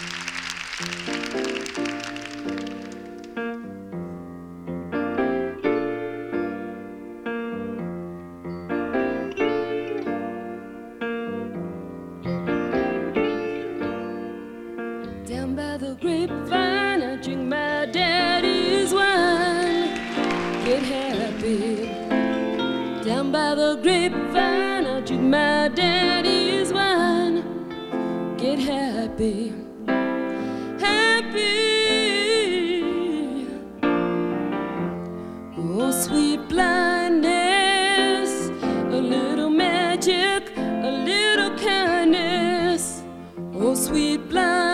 Down by the grapevine, I drink my daddy's wine. Get happy. Down by the grapevine, I drink my daddy's wine. Get happy. Happy. Oh, sweet blindness, a little magic, a little kindness. Oh, sweet blindness.